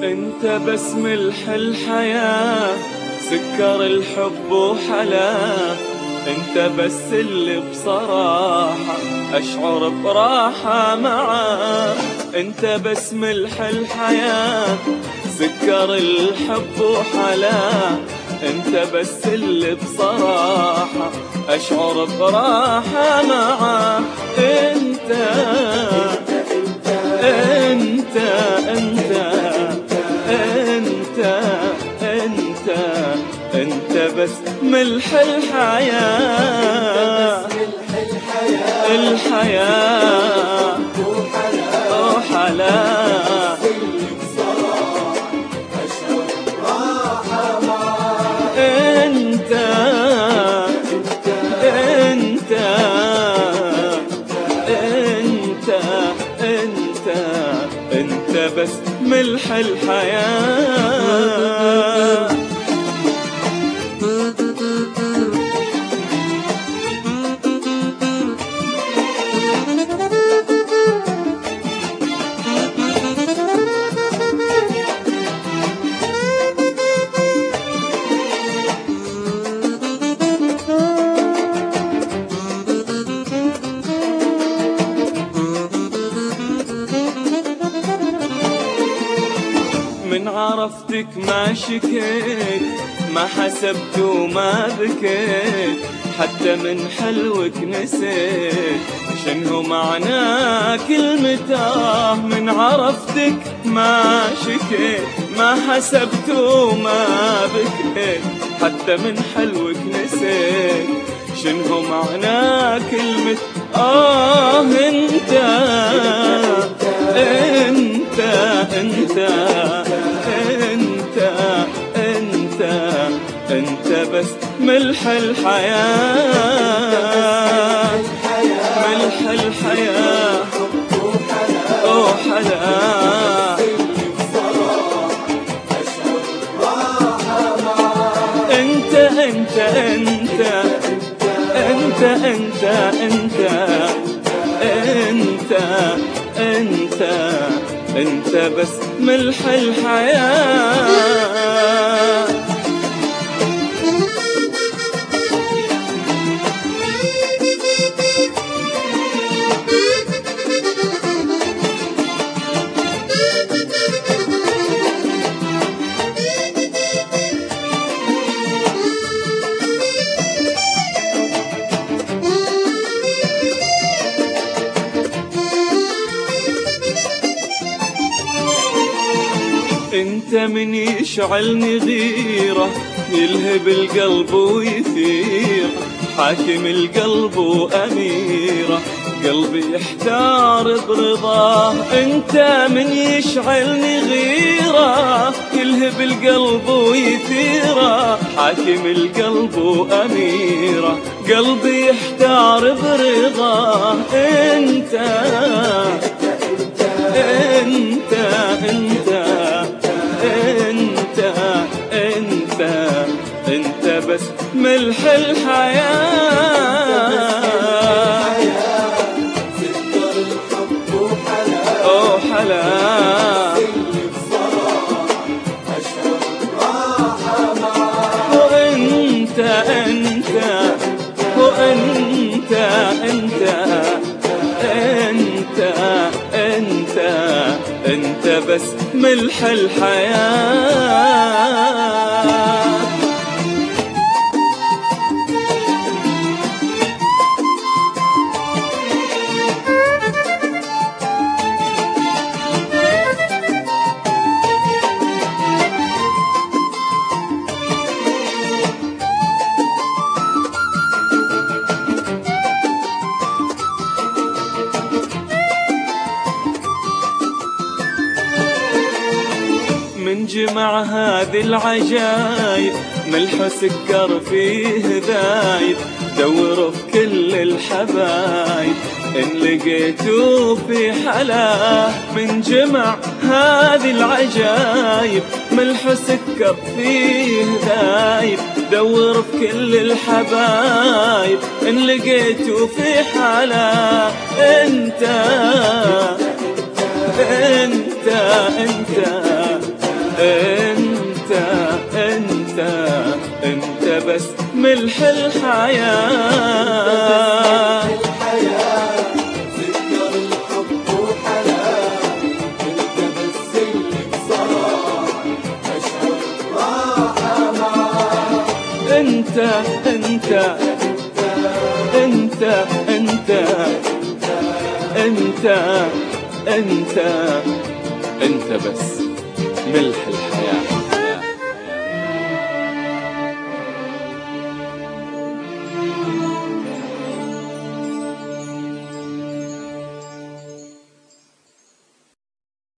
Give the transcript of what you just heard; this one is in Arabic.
انت بس ملح الحياة، سكر الحب وحلاه. انت بس اللي بصراحة اشعر براحة معاه. انت بس ملح الحياة، سكر الحب وحلاه. انت بس اللي بصراحة اشعر براحة معاه. انت انت انت انت انت انت بس ملح الحياة. الحياة وحلا. انت انت انت انت انت بس ملح الحياة. من عرفتك ما شكيت، ما حسبت وما بكيت، حتى من حلوك نسيت شنو معنى كلمته. من عرفتك ما شكيت، ما حسبت وما بكيت، حتى من حلوك نسيت شنو معنى كلمة انت انت انت انت انت انت بس ملح الحياة. ملح الحياة وحلا. انت انت انت انت انت انت انت انت انت بس ملح الحياة. انت من يشعلني غيرة، يلهب القلب ويثير، حاكم القلب وأميرة، قلبي يحتار برضاه. انت من يشعلني غيرة، يلهب القلب ويثير، حاكم القلب وأميرة، قلبي يحتار برضاه. انت انت انت انت انت انت بس ملح الحياة. سكر الحب وحلا. وانت انت وانت انت انت انت انت بس ملح الحياة. من جمع هذه العجايب، ملح وسكر فيه ذايب، دوروا في كل الحبايب إن لقيتوا في حلاه. من جمع هذه العجايب، ملح وسكر فيه ذايب، دور في كل الحبايب إن لقيتوا في حلاه. انت انت انت انت انت انت بس ملح الحياة. ذكر الحب وحلاه، انت بس اللي بصراحة اشعر راحة معاه. انت انت انت انت انت انت انت بس ملح الحياة.